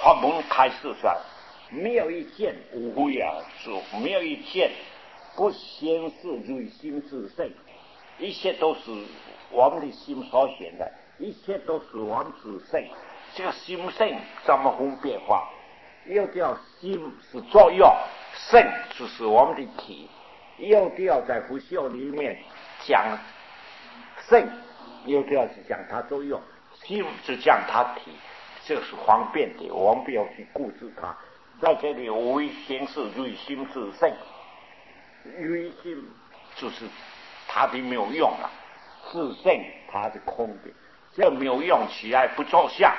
法门开示出来，没有一件无非啊，是没有一件不先是内心自性，一切都是我们的心所显的，一切都是我们自性。这个心性怎么分辨法？又叫心是作用，性就是我们的体。又要在佛教里面讲性，又要是讲它作用，心是讲它体，这是方便的，我们不要去固执它。在这里无为先是内心自性，内心就是它的没有用了，自性它是空的，这没有用起来不着相，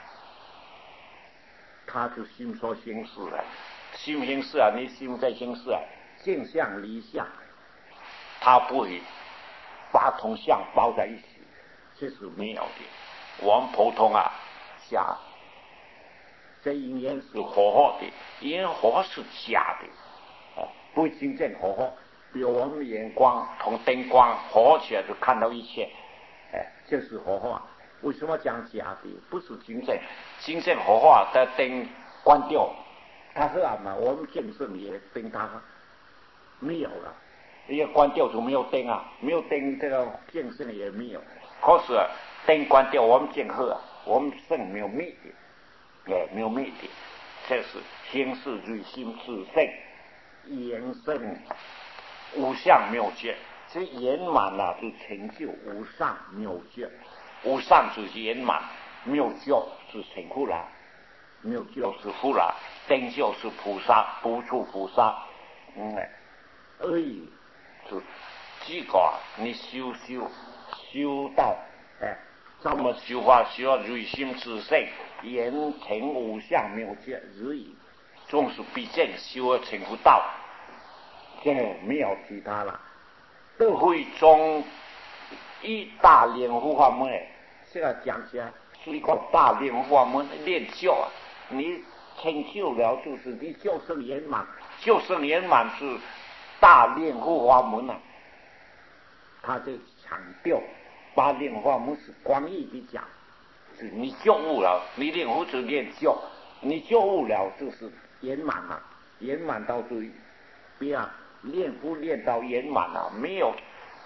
它就心所行事了。心行事啊，你心在行事啊，镜相离相，它不会把同相包在一起，这是没有的。我们普通啊想这因缘是活活的，因为活是假的，不真正活活。比如我们的眼光同灯光活起来就看到一切，这是活活。为什么讲假的？不是真正，真正活活的灯关掉，它是暗嘛，我们见证也灯它没有了，因为关掉就没有灯啊，没有灯这个见证也没有。可是灯关掉，我们见黑，我们圣没有灭的，没有灭的，这是心事内心自性，延伸无相妙觉，这圆满了就成就无上妙觉，无上就是圆满，妙觉是成佛了，妙觉是佛了，灯就是菩萨，不处菩萨，而已。就这个你修到怎么修法？修到内心自性，圆成无相妙觉而已。总是毕竟修成不到，这没有其他了。都会中一大练护法门，这个讲起来是一个大练护法门练就啊。你成就了，就是你救生圆满，救生圆满是大练护法门啊。他就强调把练护法门是广义的讲，是你觉悟了，你练护就练就，你觉悟了就是圆满了，圆满到最不要练不练到圆满了，没有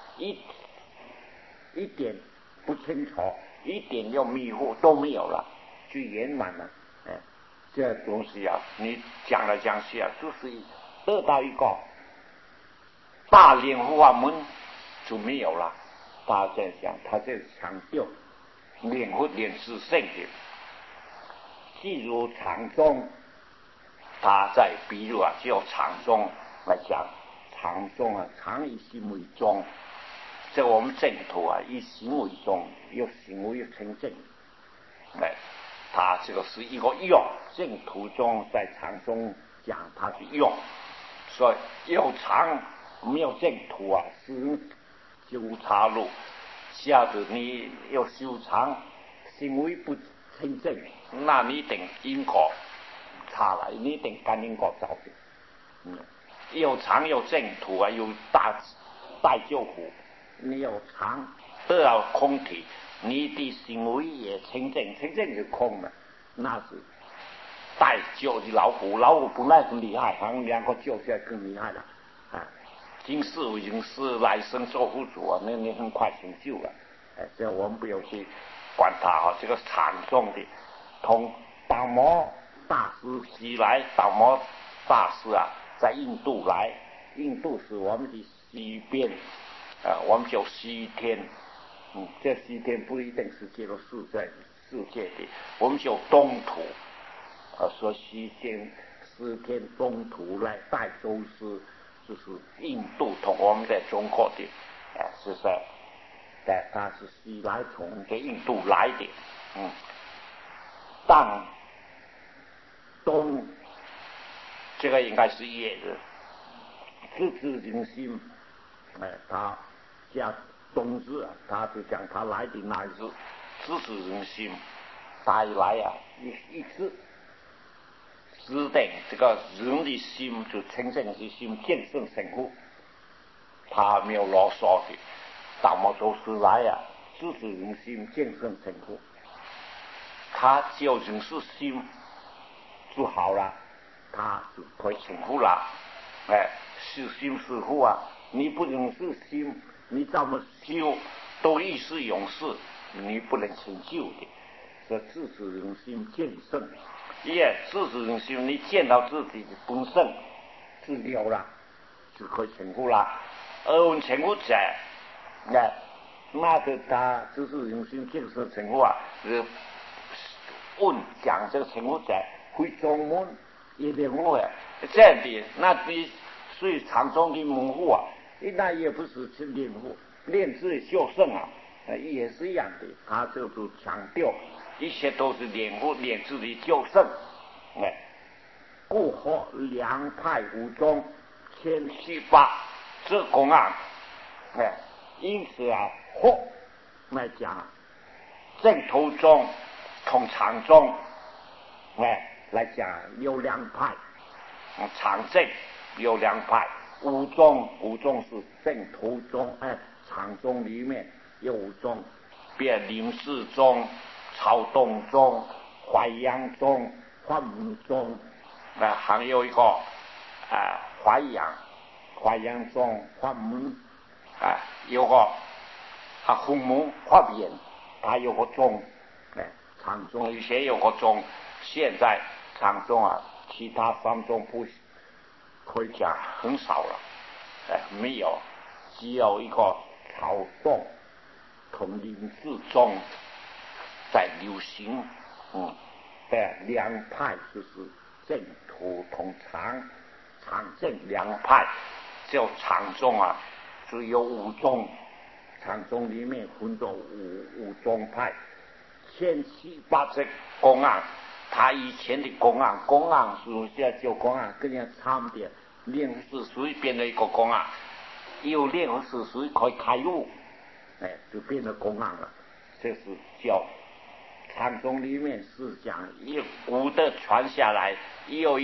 一点不清楚，一点要迷惑都没有了，就圆满了。这东西啊，你讲来讲去啊，就是得到一个大练护法门就没有了。他在讲，他在强调练护练是圣的。譬如禅宗，他在比如啊，就禅宗来讲，禅宗啊，禅以心为宗。这我们净土啊，以心为宗，有行为成正。他这个是一个用，净土中在禅宗讲它是用，所以有禅没有净土啊，是就岔路。下子你要修禅，行为不成正，那你一定因果差了，你一定跟因果走的。有禅有净土啊，有大救苦。你有常得到空体，你的行为也清净，清净就空了，那是带救的老虎，老虎本来很厉害，好像两个救起来更厉害了。今世为今世，来生做佛祖啊，那你很快成就了。这我们不要去管它啊。这个禅宗的，同达摩大师西来，达摩大师啊，在印度来，印度是我们的西边。我们叫西天，这西天不一定是这个世界的，我们叫东土，说西天东土来带宗师，就是印度同我们在中国的，是不是？他是西来从这印度来的，但东这个应该是业的，自知人心，他。加冬至啊，他就讲他来的那一日，知识人心，他一来啊，一致指定这个人的心就清净的心见证成佛，他没有啰嗦的，达摩祖师来啊，知识人心见证成佛，他究竟是心修好了，他就可以成佛了。哎，是心是佛啊！你不能是心，你怎么修都一时永世，你不能成就的。说自知人心见圣，自知人心，你见到自己的本性，自了了，就可以成佛了。而我们成佛者，那个他自知人心见圣成佛啊，问讲这个成佛者会中门也练佛啊，这样的，那你所以常中的门户啊，那也不是去练佛，练自己修圣啊，也是一样的。他这就强调。一切都是练佛练自己救圣，故何两派五宗千七八这公案，因此啊，或来讲正途中同常中，来讲有两派，常正有两派，五宗是正途中，常中里面有五宗，别临世宗。曹洞宗、淮阳宗、法门宗，还有一个淮阳宗、法门，有个洪门法眼，还有个宗，常宗以前有个宗，现在常宗啊，其他三宗不可以讲很少了，没有，只有一个曹洞同临世宗。在流行，两派就是正途同常正两派，叫常宗啊，只有五宗，常宗里面分作五宗派，千七八这公案，他以前的公案是现在叫公案，跟人家差不点，练是随便的一个公案，有练是随可以开悟，就变成公案了，这是叫。禅宗里面是讲一古的传下来，有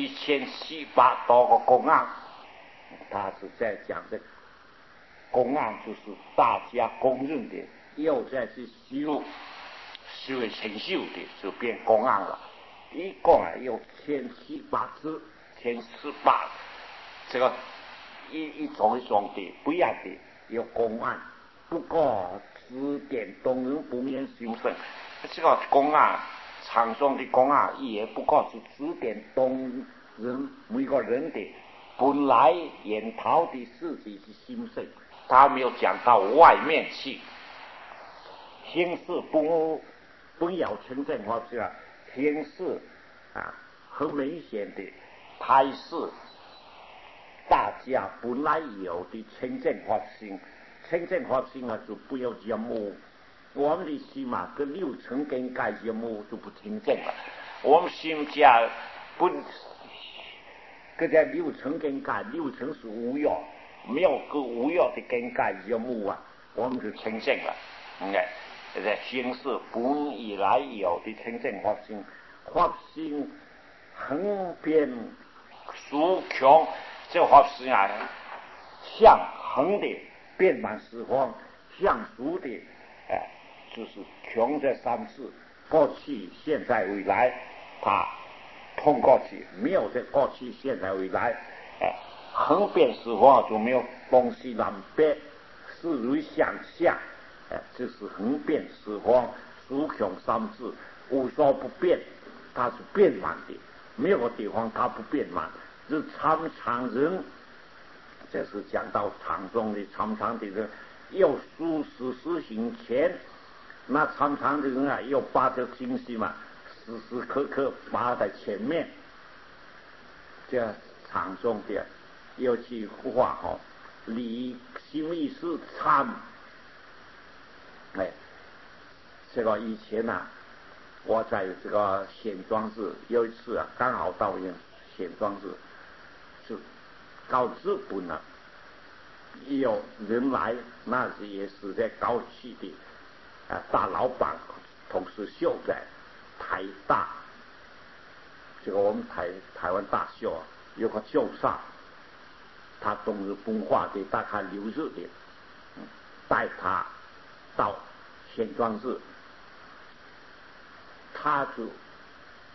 1700多个公案，他是在讲这个公案就是大家公认的，又再去修成就的，就变公案了。一共有1700字，1700这个一种一种的不一样的有公案，不过指点东人不免修正。这个公案，常中的公案也不过是指点东人每个人的本来研讨的自己的心声，他没有讲到外面去。心事不要称正法是啊，心事很明显的还是大家本来有的称正法心，称正法心啊就不要讲我们的心嘛，跟六尘跟盖节目就不清正了。我们心家不跟这六尘跟盖，六尘是无药，没有个无药的跟盖节目啊，我们就清正了。这心是本以来有的清正法心横遍竖穷，这法心啊，向横的遍满四方，向竖的就是穷这三世，过去、现在、未来，他通过去，没有在过去、现在、未来，横遍四方就没有东西南北，四维向下，这是横遍四方，竖穷三世，无所不变，它是变满的，没有个地方它不变满，是常人，这是讲到常中的常的人，要数时行前。那常的人啊，要把这信息嘛，时刻把在前面，这常中的有句话理心意是参，这个以前我在这个显庄寺有一次刚好到显庄寺，是搞资本了，有人来，那是也是在搞气的。大老板同时秀在台大，这个我们台湾大秀有个秀上，他冬日文化的大概留日的，带他到显庄寺，他就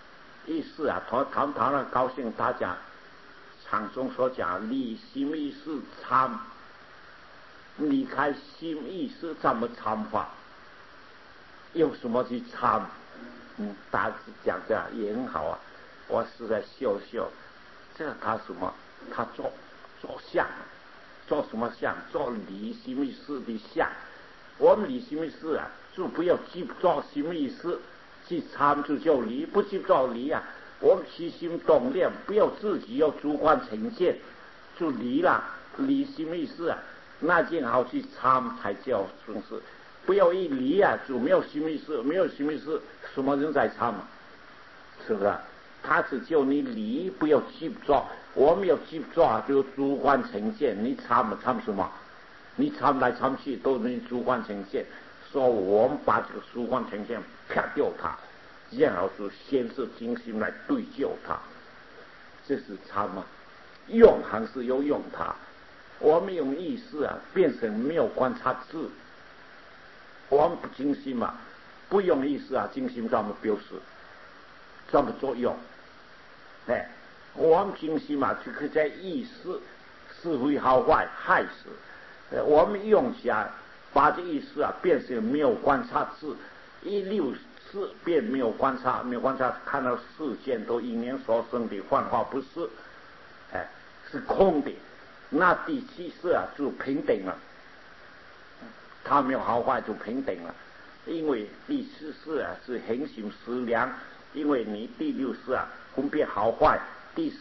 意思啊，谈了高兴，他讲场中所讲离心意识参，离开心意识怎么参法？用什么去参？大致讲这样也很好啊。我是在秀，这个他什么？他做相，做什么相？做离心意识的相。我们离心意识啊，就不要去做心意识，去参就叫离，不去做离啊。我们起心动念，不要自己要主观呈现，就离了，离心意识啊，那件好去参才叫顺势。不要一离啊，就没有心意识，没有心意识，什么人在参嘛？是不是？他只叫你离，不要去做。我们要去做，就主观呈现。你参什么？你参来参去都是你主观呈现。所以我们把这个主观呈现撇掉它，然后就先是精心来对救它，这是参嘛？用还是要用它？我们用意识啊，变成没有观察智。我们不精心嘛，不用意识啊，精心怎么表示？怎么作用？我们精心嘛，就可以在意识是非好坏害死。我们用起来，把这意识啊变成没有观察智，164变没有观察，看到世间都因缘所生的幻化不是，是空的。那第7识啊就平等了。他没有好坏就平等了，因为第4识啊是恒行思量，因为你第6识啊分别好坏，第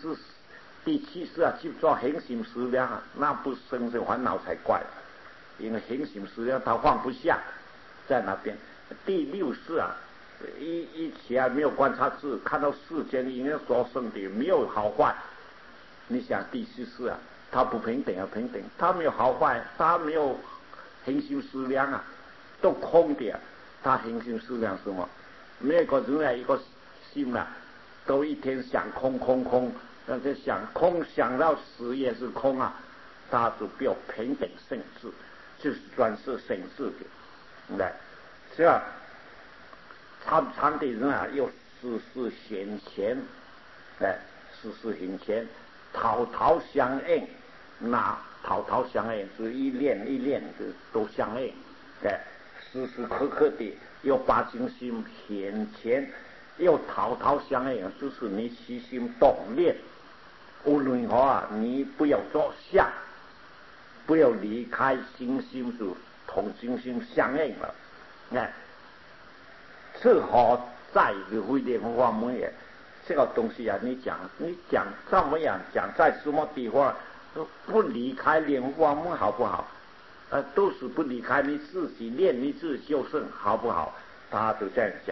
7识啊去做恒行思量啊，那不生生烦恼才怪，因为恒行思量他放不下，在那边。第6识啊一起来没有观察智，看到世间因缘所生的没有好坏，你想第4识啊他不平等啊，平等，他没有好坏，他没有恒行思量啊，都空的啊。他恒行思量什么？每个人啊一个心啊，都一天想空，但是想空想到死也是空啊。他就不要平等圣智，就是专是圣智的。是啊，参的人啊，又事显前，事显前，讨相应。那讨相应是一念的都相应，时时刻刻的要把精心显前，要讨相应，就是你起心动念，无论如何啊，你不要做相，不要离开心就同精心相应了。此后在于会莲花门也，这个东西啊，你讲怎么样讲，在什么地方不离开莲花门好不好？都是不离开你自己练你自己修圣好不好？他都这样讲。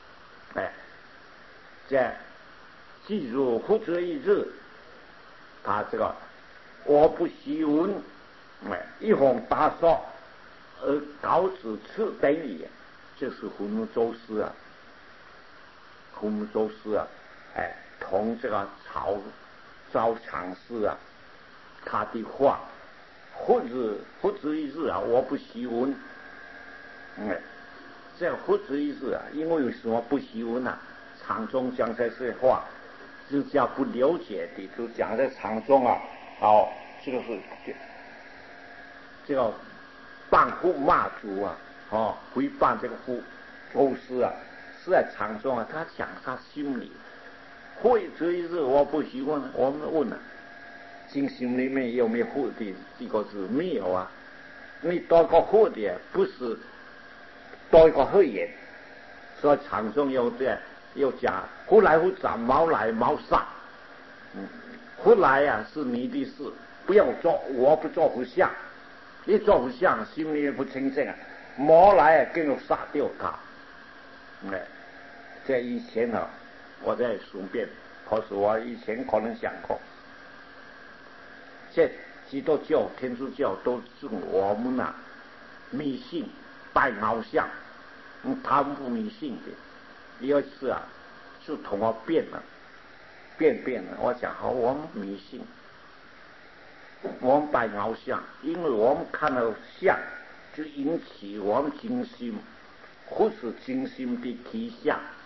这记住复之一日，他这个我不习闻，一弘大说而告之此等也，就是胡木周师啊，同这个赵常师啊，他的话，复之一日啊，我不习闻。这复之一日啊，因为什么不习闻啊？场中讲这些话，是叫不了解的，就讲在场中啊，这个是这个谤父骂祖啊，诽谤这个周师啊，是在场中啊，他讲他心里。会之一日我不习惯，我们问了，经心里面有没有护的？这个是没有啊。你多个护的，不是多一个黑眼。所以场中有讲，忽来忽斩，毛来毛杀。忽来啊是你的事，不要做，我不做不像。一做不像，心里面不清净啊。毛来啊，更要杀掉他。在以前啊。我在顺便，可是我以前可能想过，这基督教、天主教都是我们啊迷信拜偶像，他们不迷信的。有一次啊，就同我辩了，我讲好，我们迷信，我们拜偶像，因为我们看到像，就引起我们精心，或是精心的体相。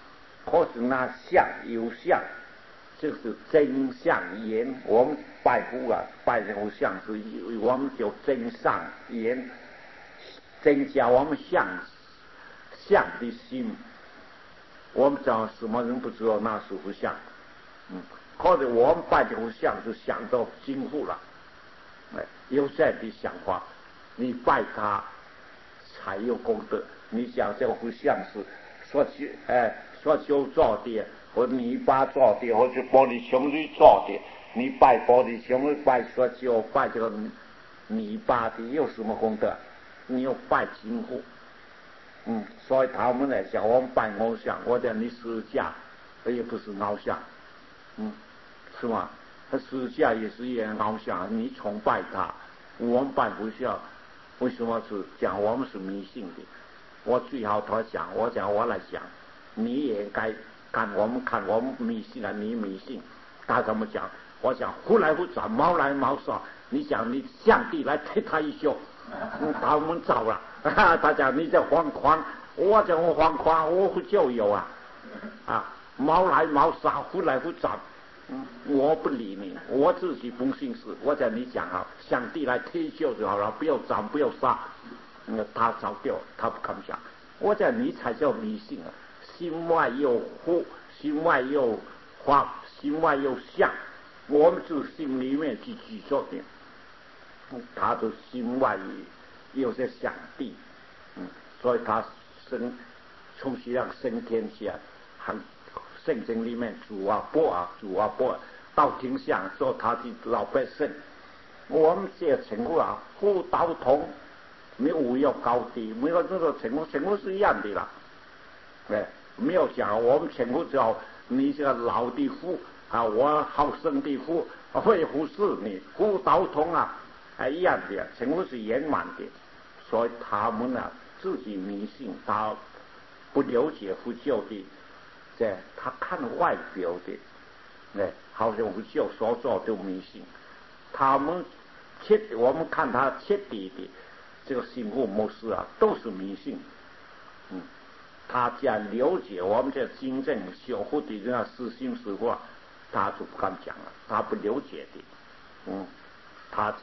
可是那相有相，就是真相言。我们拜佛啊，拜这个相是，我们就真相言，增加我们相的心。我们讲什么人不知道那是不相？可是我们拜这个相是想到今后了，有这样的想法，你拜他才有功德。你想这个像是说酒做的，或泥巴做的，或者玻璃兄弟做的，你拜玻璃兄弟，拜说酒，拜这个泥巴的，有什么功德？你要拜金户。所以他们来讲，我们拜偶像，我讲你私家，也不是偶像，是吗？他私下也是一样偶像，你崇拜他，我们拜不下，为什么是讲我们是迷信的？我最好他讲，我来讲，你也该看我们迷信了，你迷信，他怎么讲？我讲胡来胡转，毛来毛耍，你讲你上帝来踢他一脚，他们走了。他讲你在惶狂，我讲我惶狂，我就有毛来毛撒，胡来胡转，我不理你，我自己不信事。我讲你讲上帝来踢就好了，不要斩，不要杀。他早掉，他不敢讲。我讲你才叫迷信啊！心外有惑，心外有惑，心外有相。我们就心里面去举着点，他的心外有些想地，所以他从西上升天下，圣经里面主啊波，到天下说他的老百姓，我们这情况互道同，没有高低，没有这个情况是一样的啦，没有讲我们情况只要你这个老的父我好生的父会服侍你，互道同一样的，情况是圆满的。所以他们自己迷信，他不了解佛教的，他看外表的，好像佛教所做的迷信，他们我们看他彻底的这个信佛模式都是迷信。他讲了解我们这真正修护的人实心实话，他就不敢讲了，他不了解的。他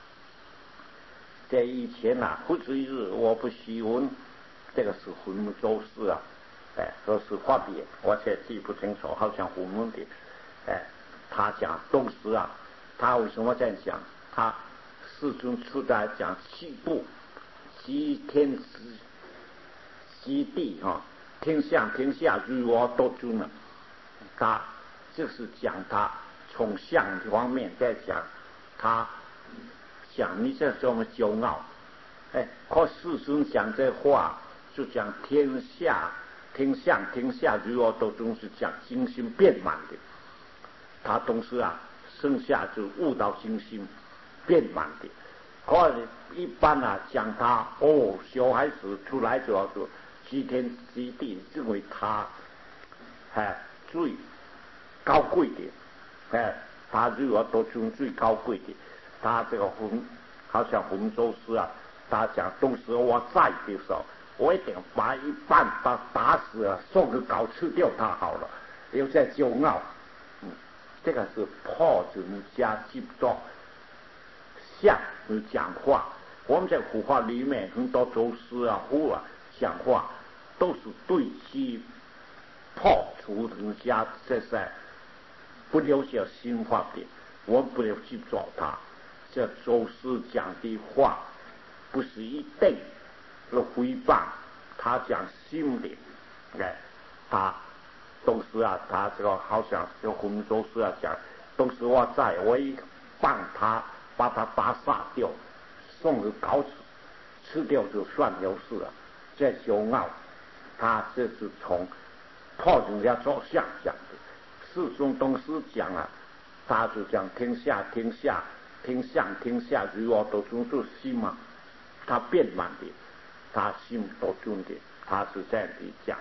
在以前不止一日，我不希望这个是混木周氏说是画笔，我却记不清楚，好像混木的。他讲东时他为什么这样讲？他世尊出来讲七部，七天七地天上天下如我都尊了。他就是讲他从相方面在讲，他讲你这什么骄傲？可世尊讲这话就讲天下天上天下如我都尊，是讲精心变满的。他同时剩下就悟到精心变满的。可一般讲他小孩子出来就要做七天七地，认为他最高贵的，他如果都尊最高贵的。他这个好像洪州师他讲东时我在的时候，我一定把一半打死送个狗吃掉他好了，有在骄傲。这个是破人家记不到像讲话。我们在古话里面很多周师讲话都是对其破除人家这些不了解心法的，我们不要去找他。这周师讲的话不是一定是诽谤，他讲心的。他东时他这个好像就洪州师讲东时我在，我一棒他把他打杀掉，送个狗吃掉就算有事了。这骄傲，他这是从破人家着相讲的。世尊东时讲他就讲天下天下天上天下如我都尊，是心嘛，他变满的，他心都尊的，他是这样的讲。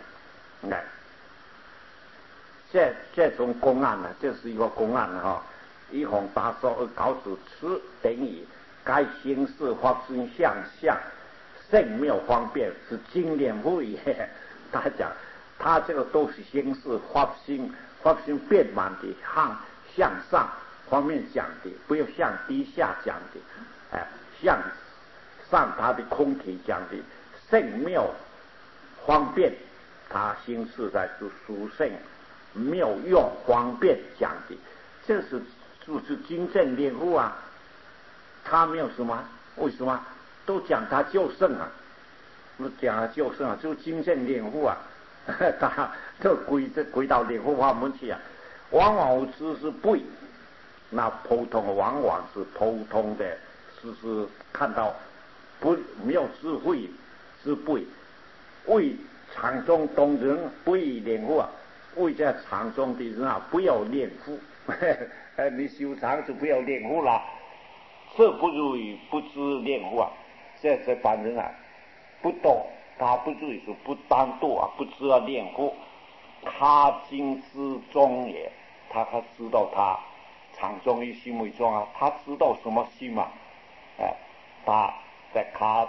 这种公案这是一个公案一弘大说搞主持等于该形式发生相圣妙方便是经典不也。他讲他这个都是形式发心变满的，向上方面讲的，不要向低下讲的，向上他的空体讲的圣妙方便，他形式在是属圣妙用方便讲的，这是就是经正练悟啊。他没有什么，为什么都讲他就圣啊？不讲他就圣啊，就经正练悟啊。他这归到练悟法门去啊。往往只是背，那普通往往是普通的，是看到不没有智慧之辈，为场中懂人不以练悟啊，为在场中的人啊不要练悟，你修场就不要练悟了。这不如于不知练悟啊，这般人啊不懂，他不至于说不单独啊，不知道练悟，他经之中也，他知道他场中于心为中啊，他知道什么心嘛？他在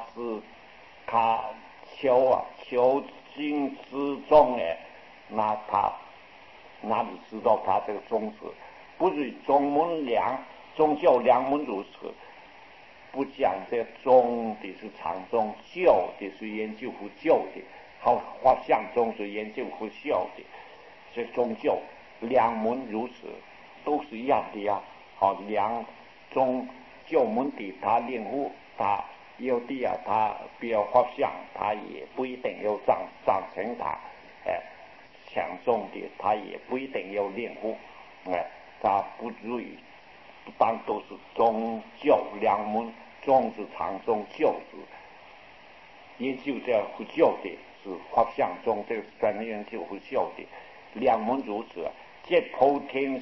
求经之中哎，那他哪里知道他这个宗旨？不是宗教两门如此，不讲这宗的是常宗，教的是研究佛教的，好画像宗是研究佛教的，这宗教两门如此都是一样的呀。好，两宗教门的他练悟，他有的啊，他比较画像，他也不一定要长成他，强重的他也不一定要练悟，他不至于不当都是宗教两门，宗是常宗，教是研究这佛教的，是画像中这个专门研究佛教的两门如此。这普天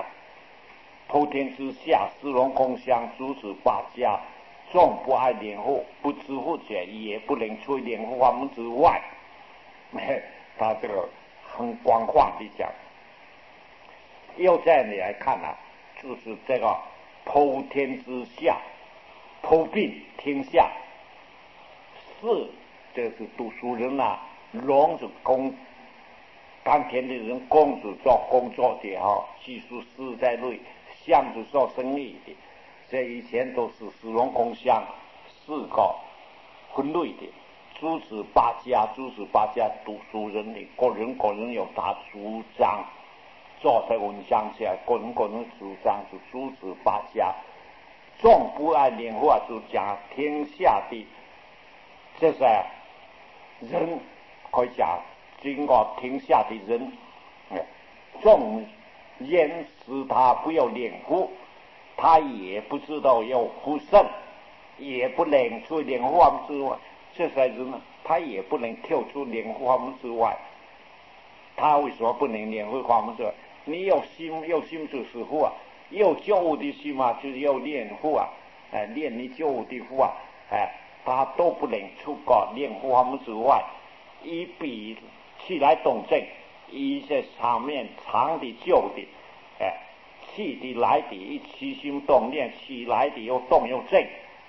之下，四龙空相，诸子八家，众不爱练悟，不知悟者也不能出练悟法门之外。他这个很广泛的讲。又这样来看啊，就是这个普天之下，普遍天下，是这是读书人啊，龙是当天的人，公是做工作的技术是在内，相是做生意的，这以前都是四龙空相四个分类的。诸子八家读书人的个人有他主张。做在文章下，个人主张是诸子八家，众不爱练悟就讲天下的这些人，可以讲经过天下的人，众言使他不要练悟，他也不知道要护圣，也不能出练悟法门之外，这些人呢，他也不能跳出练悟法门之外。他为什么不能练悟法门之外？你有心就是悟啊，有觉悟的心嘛，就是要练悟啊，练你觉悟的悟啊，他都不能出过练悟法门之外。以比起来动正，一些上面长的旧的，气的来的，一起心动念起来的又动又正，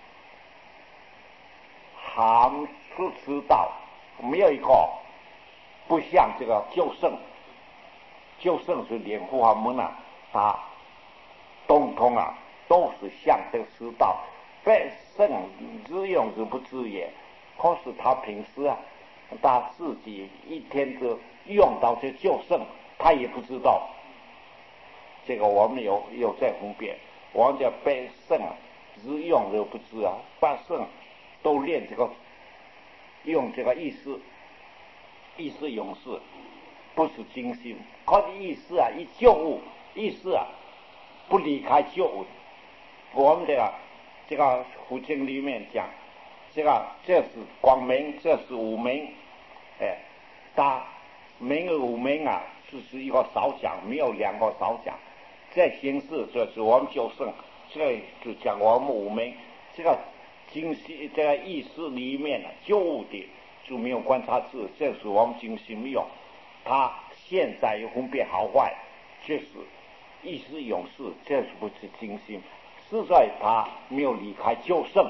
含是知道没有一个不像这个救圣是练悟法门啊，他通通啊都是像这个知道，非圣之用是不知也。可是他平时啊，他自己一天都用到这救圣，他也不知道。这个我们有在分辨，我们叫被圣之用都不知啊，把圣都练这个用这个意思用事。不是精心，他的意思啊，一觉悟，意思啊，不离开觉悟。我们这个佛经里面讲，这是光明，这是无明，大明和无明啊，就是一个少讲，没有两个少讲。这形式就是我们就圣，这就讲我们无明，这个精心这个意识里面啊，觉悟的就没有观察智，这是我们精心没有。他现在有分辨好坏，这是意识勇士，这是不是精心？实在他没有离开救圣，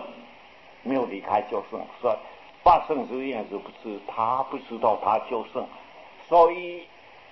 所以八圣之愿是不知，他不知道他救圣， 所以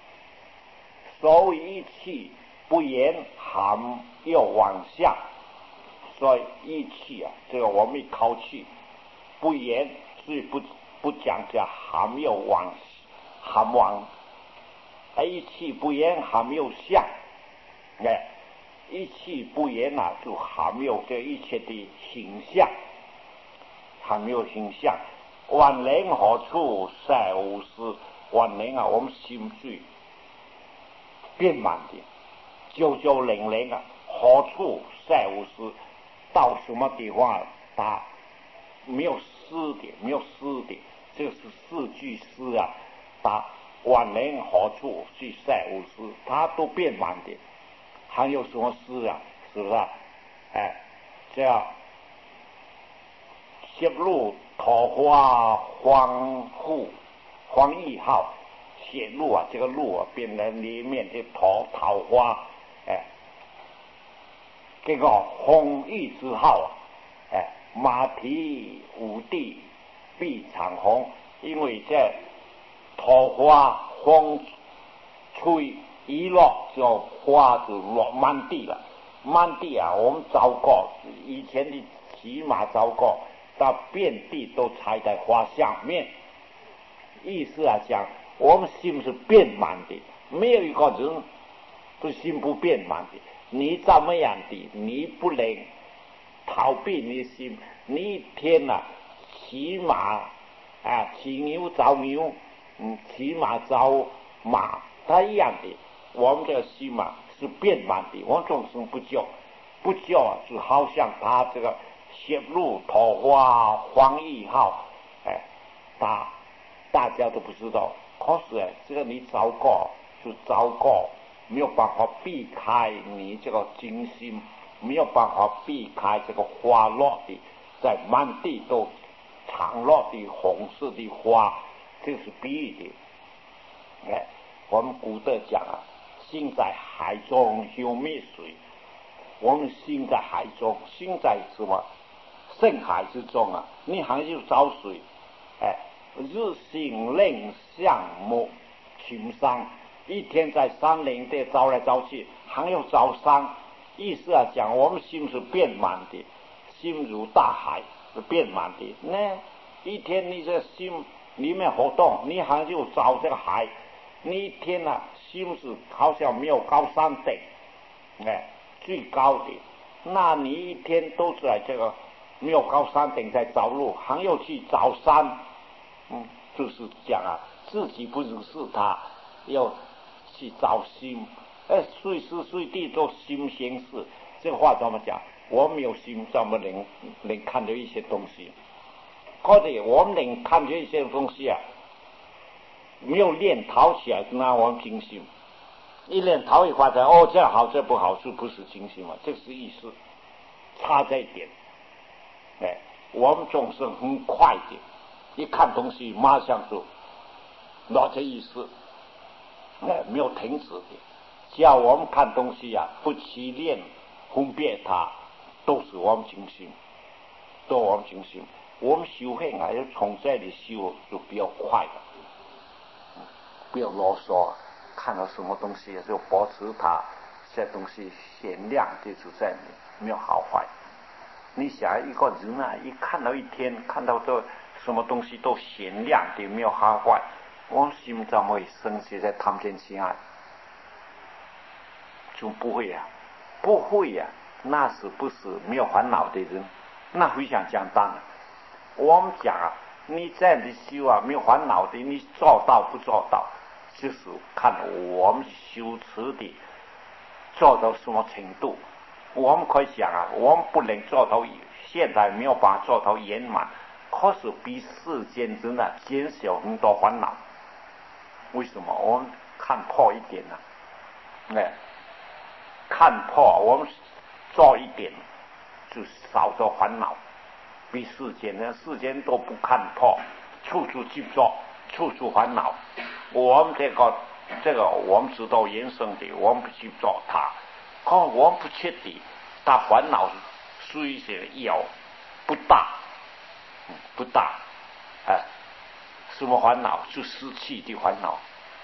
一气不言含又往下，所以一气啊，这个我们一口气不言，所以不讲这含又往含往，一气不言含又下，一气不言啊，就含有这一切的形象，含有形象。万灵何处晒无事？万灵啊，我们心绪变满的，九九零零啊，何处晒无事？到什么地方它没有湿的，没有湿的，这是四句诗啊。它万灵何处去晒无事？它都变满的，还有什么诗啊？是不是啊？这样泄露桃花黄奕号泄露啊，这个露啊变成里面的桃花，这个红玉之号啊，马蹄五地碧长虹，因为这桃花风吹一落，就花就落满地了。满地啊，我们糟糕，以前的骑马糟糕，到遍地都踩在花下面。意思啊讲，我们心是变满的，没有一个人不心不变满的。你怎么样的，你不能逃避你的心。你一天啊骑马啊，骑牛找牛，骑马找马，它一样的。我们这个心嘛是变满的，我们众生不救啊，就好像他这个泄露桃花黄奕号，大家都不知道。可是这个你糟糕就糟糕，没有办法避开你这个精心，没有办法避开这个花落的，在满地都常落的红色的花，这是比喻的。我们古德讲啊，心在海中有灭水。我们心在海中，心在什么深海之中啊？你还有找水，日行令向木群山，一天在山林里找来找去，还有找山。意思啊讲，我们心是变满的，心如大海是变满的。那一天你这心里面活动，你还有找这个海。你一天啊，心是好像没有高山顶，最高的，那你一天都在这个没有高山顶在找路，还要去找山，就是讲啊，自己不如是他，要去找心，随时随地都心行事。这个话怎么讲？我没有心，怎么能看到一些东西？或者我们能看到一些东西啊，没有练陶起来，那我们精心。一练陶一发展，这好这不好，是不是精心嘛？这是意思，差这一点。我们总是很快的，一看东西马上就拿这意思，没有停止的。只要我们看东西啊，不去练分别它，都是我们精心，都我们精心。我们修行啊，要从这里修就比较快了，不要啰嗦。看到什么东西就保持它，这东西限量的就在没有好坏。你想一个人啊，一看到一天看到这什么东西都限量的没有好坏，我们心怎么会生起在贪嗔痴爱？就不会呀，不会呀，那是不是没有烦恼的人？那非常简单啊。我们讲啊，你这样的修啊，没有烦恼的，你做到不做到？就是看我们修持的做到什么程度。我们可以讲啊，我们不能做到，现在没有办法做到圆满，可是比世间真的减少很多烦恼。为什么？我们看破一点呢？看破，我们做一点就少着烦恼。比世间呢，世间都不看破，处处去做，处处烦恼。我们这个我们知道人生的，我们不去做它，可我们不确定，它烦恼虽然有不大，不大，什么烦恼？就失去的烦恼，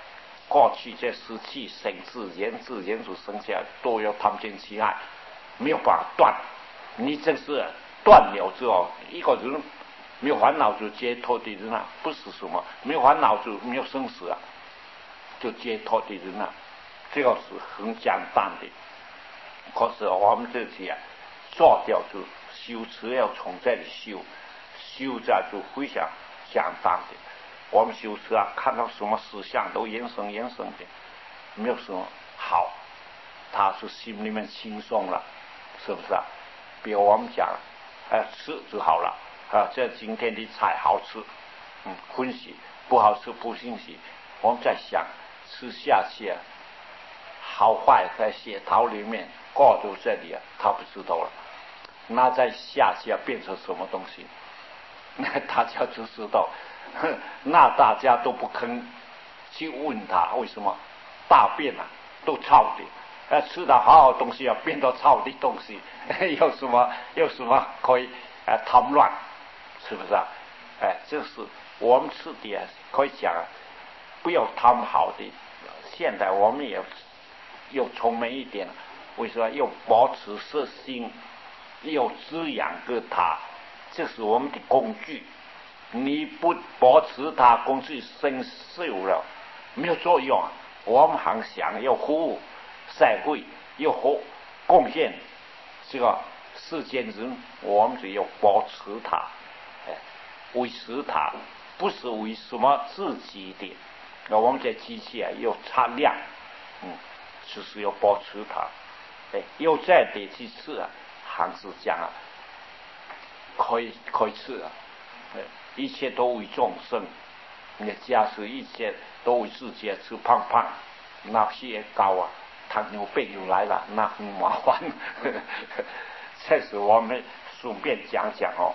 过去这湿气、生自然自然就生下来，都有贪嗔痴爱，没有办法断。你真是断了之后，一个人没有烦恼就解脱的人啊，不是什么没有烦恼就没有生死啊，就解脱的人啊，这个是很简单的。可是我们这些做掉就修持要从这里修，修着就非常简单的。我们修持啊，看到什么思想都延伸的，没有什么好，他是心里面轻松了，是不是啊？比如我们讲，吃就好了啊，这今天的菜好吃，欢喜；不好吃不欣喜。我们在想吃下去啊，好坏在血桃里面过渡这里啊，他不知道了。那在下去啊，变成什么东西？那大家就知道，那大家都不肯去问他为什么大便啊都臭的，吃的好好东西啊变到臭的东西，有什么可以贪乱，是不是啊？这是我们吃的可以讲不要贪好的。现在我们也又聪明一点，为什么又保持色心，又滋养个它？这是我们的工具，你不保持它，工具生锈了，没有作用。我们还想要服务社会，要贡献这个世间人，我们就要保持它，维持它，不是为什么自己的。我们这机器要擦亮，就是要保持它。又再得去吃啊，还是讲啊，可以吃啊，一切都为众生。你假使一切都为自己吃胖，那血高啊，糖尿病又来了，那很麻烦。这是我们顺便讲讲哦。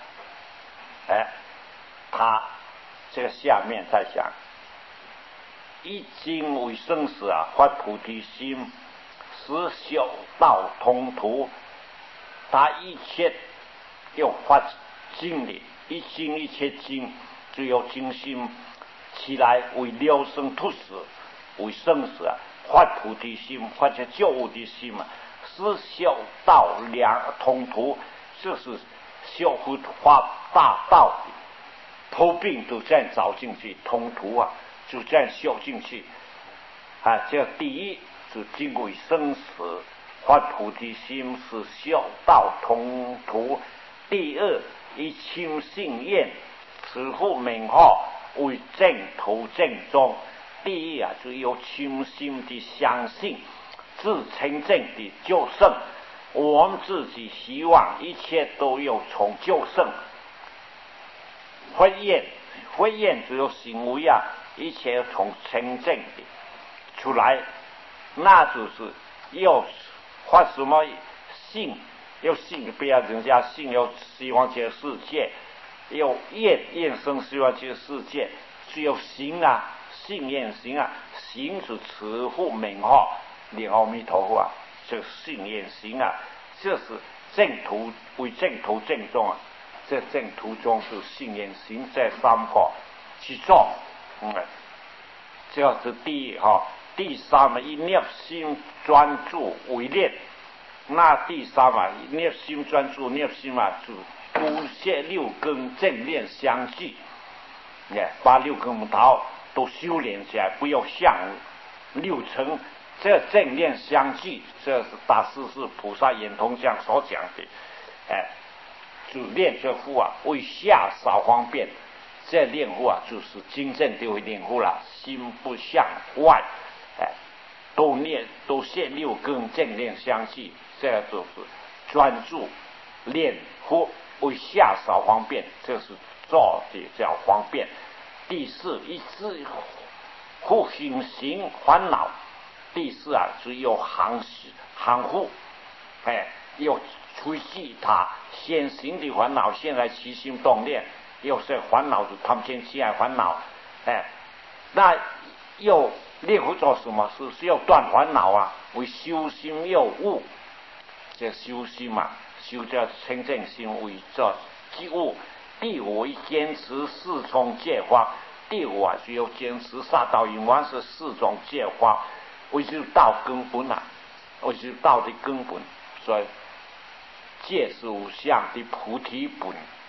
他这个下面在讲，一经为生死啊，发菩提心，使修道通途。他一切要发经的，一经一切经，只有精心起来为了生脱死，为生死啊，发菩提心，发这救物的心啊，使修道通途，就是修复发大道的头病就这样找进去，通途啊就这样修进去啊。这第一是经过生死发菩提心，是修道通途。第二以清信愿持护名号为正途正宗。第一啊，就有清心的相信自成正的救胜。我们自己希望一切都有从救胜。婚宴只有行为啊，一切从成正的出来，那就是要发什么信，要信不要人家信，要希望这个世界，要愿生希望这个世界，只有行啊，信愿行啊，行是持护名号念阿弥陀佛啊，这信愿行啊，这是正途为正途正宗啊。这正途中是信愿行这三个去做，这是第一哈。第三嘛，以念心专注为念。那第三嘛，念心专注，念心嘛，就不屑六根正念相继，把六根木头都修炼起来，不要像六尘，这正念相继，这是大师是菩萨眼通相所讲的，就练这佛啊，为下少方便。这练佛啊，就是真正的会练佛了，心不向外，都现六根正念相继，这就是专注练佛，为下少方便，这是做的叫方便。第四，一致护行烦恼。第四啊，只有行护，要吹气它现行的烦恼，现在起心动念，又是烦恼，就贪嗔痴爱烦恼，那又练佛做什么？是要断烦恼啊，为修心要悟。这修心嘛，修这清净心为做即悟。第五，坚持四重戒法， 第五啊，是有坚持杀道因缘是4种戒法，为是道根本啊，为是道的根本，所以戒是无相的菩提本。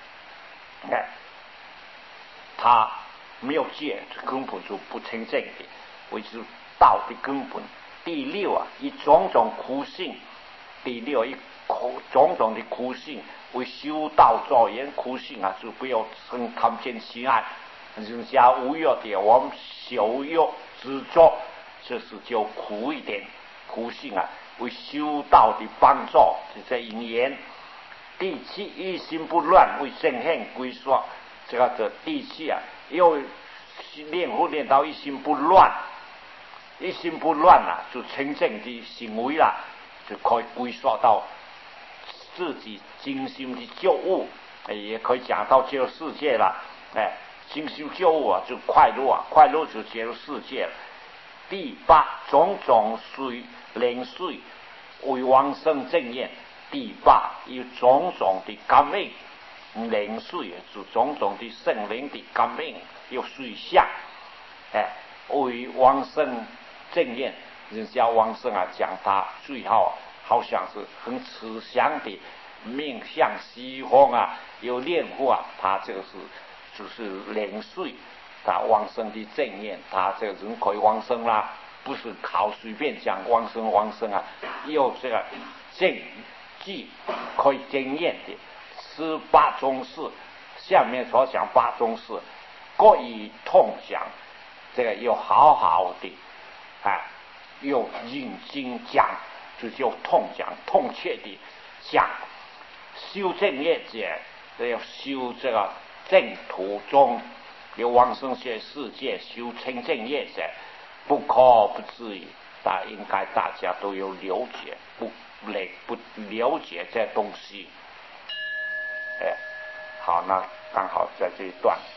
他没有戒，根本就不清净的，为是道的根本。第六啊，以种种苦性，第六以种种的苦性为修道作言苦性啊，就不要生贪见喜爱，人家无有的我们修有执着，这是就苦一点。苦性啊，为修道的帮助，是这因缘。第七，一心不乱，为圣现归说。这个第七啊，又练佛练到一心不乱，一心不乱啊，就清净的行为啦，就可以归说到自己精心的觉悟，也可以讲到这个世界了。精心觉悟啊，就快乐啊，快乐就进入世界了。第八，种种灵水为往生正念。第八，有种种的感应，灵水就种种的圣灵的感应，有水相，为往生正念。人家往生啊，讲他最好好像是很慈祥的面向西方啊，有念佛啊，他这个就是灵水，他往生的正念，他这个人可以往生啦，不是靠随便讲往生啊，有这个正记可以经验的18宗事，下面所讲8宗事，各以痛讲，这个又好好的又认真讲，就叫痛讲，痛切的讲。修正业者要修这个正途中，有往生些世界修清净业者，不可不知矣。但应该大家都有了解，不了解这东西。好，那刚好在这一段。